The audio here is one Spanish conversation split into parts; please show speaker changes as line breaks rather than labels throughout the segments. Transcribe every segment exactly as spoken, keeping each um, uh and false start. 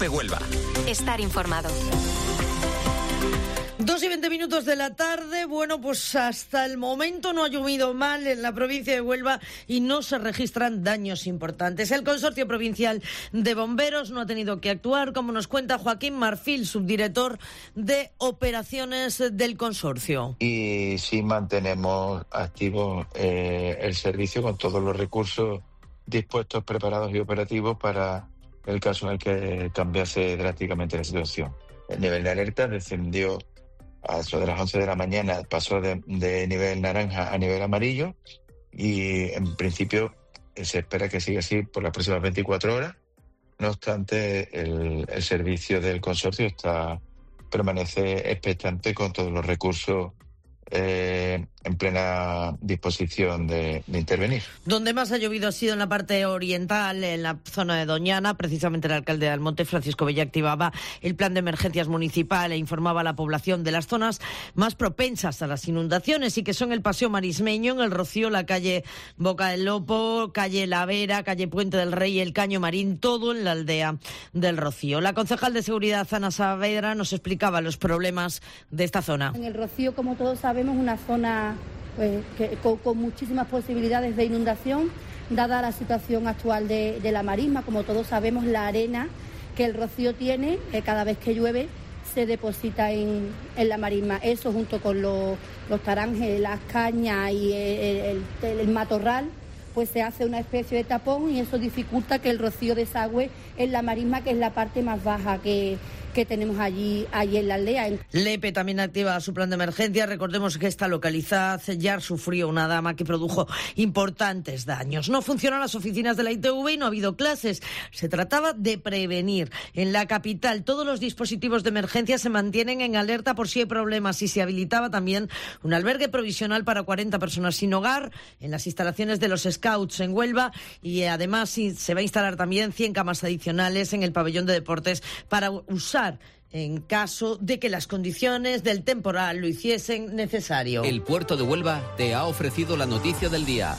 COPE Huelva.
Estar informado.
Dos y veinte minutos de la tarde. Bueno, pues hasta el momento no ha llovido mal en la provincia de Huelva y no se registran daños importantes. El Consorcio Provincial de Bomberos no ha tenido que actuar, como nos cuenta Joaquín Marfil, subdirector de operaciones del consorcio.
Y sí mantenemos activo eh, el servicio con todos los recursos dispuestos, preparados y operativos para el caso en el que cambiase drásticamente la situación. El nivel de alerta descendió a eso de las once de la mañana, pasó de, de nivel naranja a nivel amarillo y en principio se espera que siga así por las próximas veinticuatro horas. No obstante, el, el servicio del consorcio está permanece expectante con todos los recursos Eh, en plena disposición de, de intervenir.
Donde más ha llovido ha sido en la parte oriental, en la zona de Doñana. Precisamente el alcalde de Almonte, Francisco Bella, activaba el plan de emergencias municipal e informaba a la población de las zonas más propensas a las inundaciones y que son el Paseo Marismeño, en el Rocío, la calle Boca del Lopo, calle La Vera, calle Puente del Rey, el Caño Marín, todo en la aldea del Rocío. La concejal de Seguridad, Ana Saavedra, nos explicaba los problemas de esta zona.
En el Rocío, como todos sabemos, es una zona pues, que, con, con muchísimas posibilidades de inundación, dada la situación actual de, de la marisma. Como todos sabemos, la arena que el Rocío tiene, que cada vez que llueve se deposita en, en la marisma. Eso, junto con los, los taranges, las cañas y el, el, el matorral, pues se hace una especie de tapón y eso dificulta que el Rocío desagüe en la marisma, que es la parte más baja que que tenemos allí, allí en la aldea.
Lepe también activa su plan de emergencia. Recordemos que esta localidad ya sufrió una dama que produjo importantes daños. No funcionan las oficinas de la I T V y no ha habido clases. Se trataba de prevenir. En la capital todos los dispositivos de emergencia se mantienen en alerta por si hay problemas y se habilitaba también un albergue provisional para cuarenta personas sin hogar en las instalaciones de los Scouts en Huelva y además se va a instalar también cien camas adicionales en el pabellón de deportes para usar en caso de que las condiciones del temporal lo hiciesen necesario.
El Puerto de Huelva te ha ofrecido la noticia del día.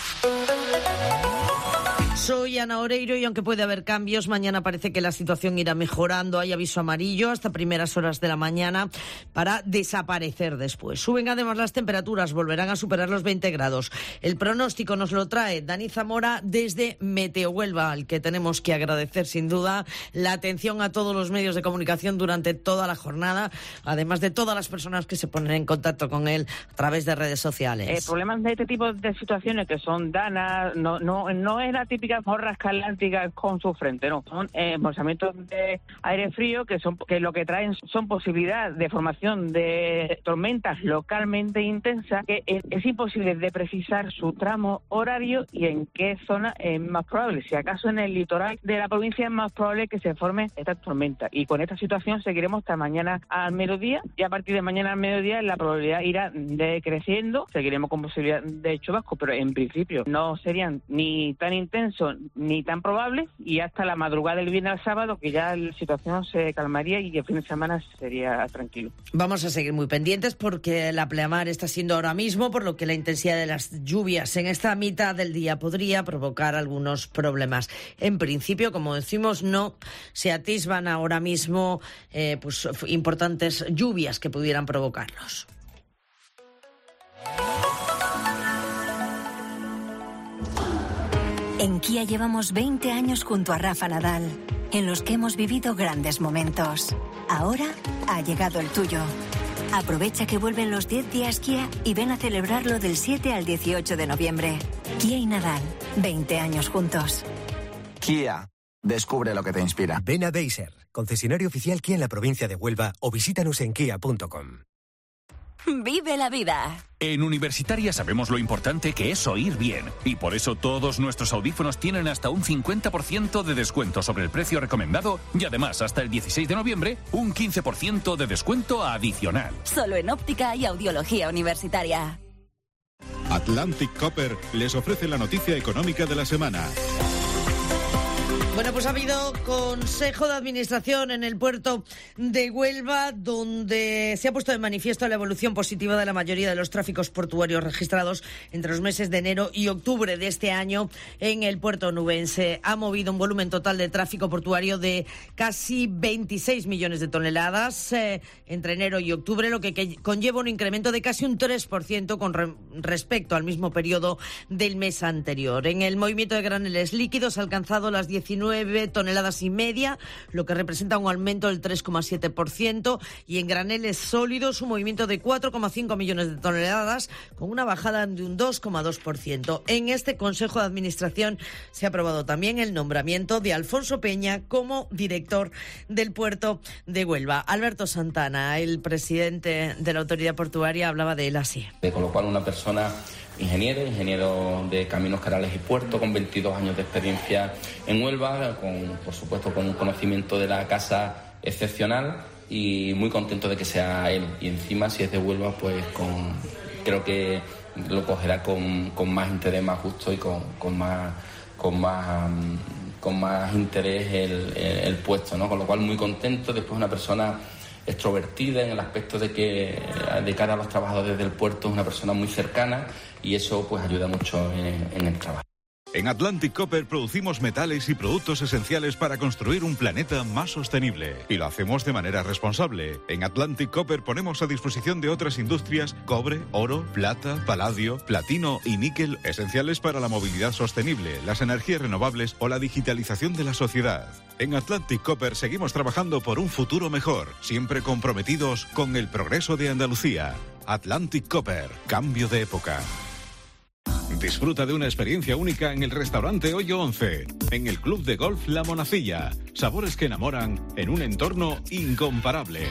Soy Ana Oreiro y aunque puede haber cambios, mañana parece que la situación irá mejorando. Hay aviso amarillo hasta primeras horas de la mañana para desaparecer después. Suben además las temperaturas, volverán a superar los veinte grados. El pronóstico nos lo trae Dani Zamora desde Meteo Huelva, al que tenemos que agradecer sin duda la atención a todos los medios de comunicación durante toda la jornada, además de todas las personas que se ponen en contacto con él a través de redes sociales.
Eh, problemas de este tipo de situaciones que son danas, no, no, no es la típica borrasca atlántica con su frente, no, son eh, embolsamientos de aire frío que son que lo que traen son posibilidades de formación de tormentas localmente intensas que es, es imposible de precisar su tramo horario y en qué zona es más probable. Si acaso en el litoral de la provincia es más probable que se forme esta tormenta y con esta situación seguiremos hasta mañana al mediodía y a partir de mañana al mediodía la probabilidad irá decreciendo, seguiremos con posibilidad de chubasco, pero en principio no serían ni tan intensos ni tan probables y hasta la madrugada del viernes al sábado que ya la situación se calmaría y el fin de semana sería tranquilo.
Vamos a seguir muy pendientes porque la pleamar está siendo ahora mismo, por lo que la intensidad de las lluvias en esta mitad del día podría provocar algunos problemas. En principio, como decimos, no se atisban ahora mismo eh, pues importantes lluvias que pudieran provocarlos.
En Kia llevamos veinte años junto a Rafa Nadal, en los que hemos vivido grandes momentos. Ahora ha llegado el tuyo. Aprovecha que vuelven los diez días Kia y ven a celebrarlo del siete al dieciocho de noviembre. Kia y Nadal, veinte años juntos.
Kia, descubre lo que te inspira.
Ven a Deiser, concesionario oficial Kia en la provincia de Huelva o visítanos en kia punto com.
¡Vive la vida!
En Universitaria sabemos lo importante que es oír bien y por eso todos nuestros audífonos tienen hasta un cincuenta por ciento de descuento sobre el precio recomendado y además hasta el dieciséis de noviembre un quince por ciento de descuento adicional.
Solo en óptica y audiología universitaria.
Atlantic Copper les ofrece la noticia económica de la semana.
Bueno, pues ha habido Consejo de Administración en el puerto de Huelva, donde se ha puesto de manifiesto la evolución positiva de la mayoría de los tráficos portuarios registrados entre los meses de enero y octubre de este año en el puerto onubense. Ha movido un volumen total de tráfico portuario de casi veintiséis millones de toneladas eh, entre enero y octubre, lo que, que conlleva un incremento de casi un tres por ciento con re, respecto al mismo periodo del mes anterior. En el movimiento de graneles líquidos ha alcanzado las diecinueve toneladas y media, lo que representa un aumento del tres coma siete por ciento, y en graneles sólidos un movimiento de cuatro coma cinco millones de toneladas, con una bajada de un dos coma dos por ciento. En este Consejo de Administración se ha aprobado también el nombramiento de Alfonso Peña como director del puerto de Huelva. Alberto Santana, el presidente de la autoridad portuaria, hablaba de él así.
Con lo cual, una persona ingeniero, ingeniero de caminos, canales y puertos, con veintidós años de experiencia en Huelva, con, por supuesto con un conocimiento de la casa excepcional, y muy contento de que sea él. Y encima, si es de Huelva, pues con, creo que lo cogerá con, con más interés, más justo y con, con más con más con más interés el, el, el puesto, ¿no? Con lo cual, muy contento. Después, una persona extrovertida en el aspecto de que de cara a los trabajadores del puerto es una persona muy cercana, y eso pues ayuda mucho en, en el trabajo.
En Atlantic Copper producimos metales y productos esenciales para construir un planeta más sostenible. Y lo hacemos de manera responsable. En Atlantic Copper ponemos a disposición de otras industrias cobre, oro, plata, paladio, platino y níquel, esenciales para la movilidad sostenible, las energías renovables o la digitalización de la sociedad. En Atlantic Copper seguimos trabajando por un futuro mejor, siempre comprometidos con el progreso de Andalucía. Atlantic Copper, cambio de época. Disfruta de una experiencia única en el restaurante Hoyo once, en el Club de Golf La Monacilla. Sabores que enamoran en un entorno incomparable.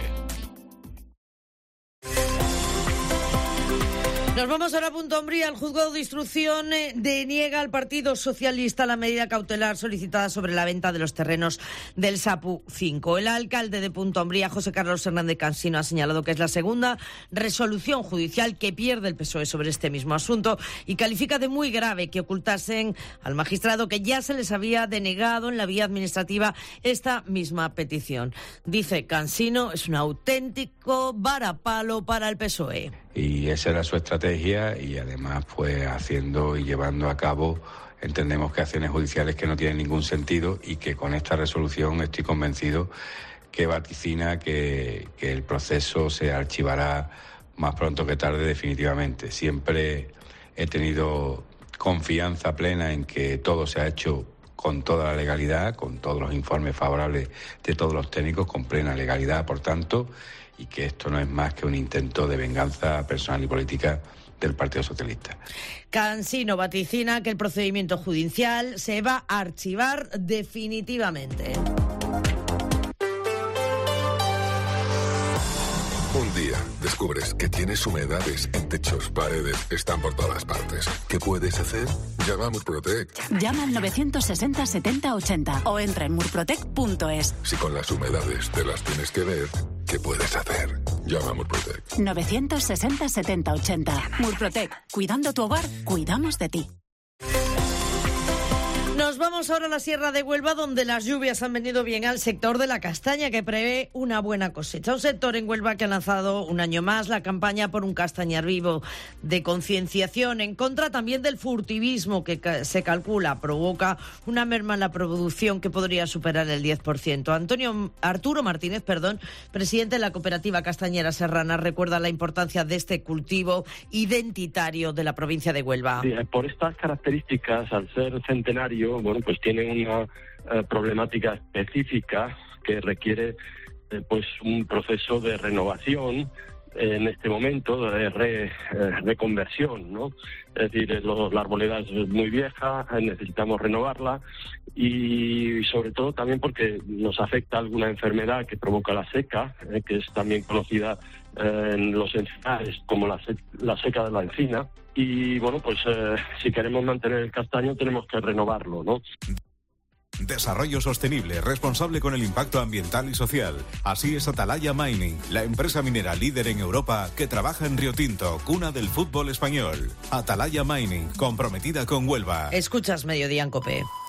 Nos vamos ahora a Punta Umbría. El juzgado de instrucción deniega al Partido Socialista la medida cautelar solicitada sobre la venta de los terrenos del Sapu cinco. El alcalde de Punta Umbría, José Carlos Hernández Cansino, ha señalado que es la segunda resolución judicial que pierde el P S O E sobre este mismo asunto, y califica de muy grave que ocultasen al magistrado que ya se les había denegado en la vía administrativa esta misma petición. Dice Cansino, es un auténtico varapalo para el P S O E.
Y esa era su estrategia, y además pues haciendo y llevando a cabo, entendemos que acciones judiciales que no tienen ningún sentido, y que con esta resolución estoy convencido que vaticina que, que el proceso se archivará más pronto que tarde definitivamente. Siempre he tenido confianza plena en que todo se ha hecho con toda la legalidad, con todos los informes favorables de todos los técnicos, con plena legalidad, por tanto, y que esto no es más que un intento de venganza personal y política del Partido Socialista.
Cansino vaticina que el procedimiento judicial se va a archivar definitivamente.
Un día descubres que tienes humedades en techos, paredes, están por todas partes. ¿Qué puedes hacer? Llama a Murprotec.
Llama al novecientos sesenta setenta ochenta o entra en murprotec punto es.
Si con las humedades te las tienes que ver, ¿qué puedes hacer? Llama a Murprotec.
novecientos sesenta setenta ochenta. Murprotec. Cuidando tu hogar, cuidamos de ti.
Nos vamos ahora a la Sierra de Huelva, donde las lluvias han venido bien al sector de la castaña, que prevé una buena cosecha. Un sector en Huelva que ha lanzado un año más la campaña por un castañar vivo, de concienciación en contra también del furtivismo, que se calcula provoca una merma en la producción que podría superar el diez por ciento. Antonio Arturo Martínez, perdón, presidente de la cooperativa castañera serrana, recuerda la importancia de este cultivo identitario de la provincia de Huelva.
Sí, por estas características, al ser centenario, bueno, pues tiene una eh, problemática específica que requiere eh, pues un proceso de renovación eh, en este momento, de re, eh, reconversión, ¿no? Es decir, lo, la arboleda es muy vieja, eh, necesitamos renovarla, y sobre todo también porque nos afecta alguna enfermedad que provoca la seca, eh, que es también conocida eh, en los encinares como la, se, la seca de la encina. Y bueno, pues eh, si queremos mantener el castaño tenemos que renovarlo, ¿no?
Desarrollo sostenible, responsable con el impacto ambiental y social. Así es Atalaya Mining, la empresa minera líder en Europa que trabaja en Río Tinto, cuna del fútbol español. Atalaya Mining, comprometida con Huelva.
Escuchas Mediodía en COPE.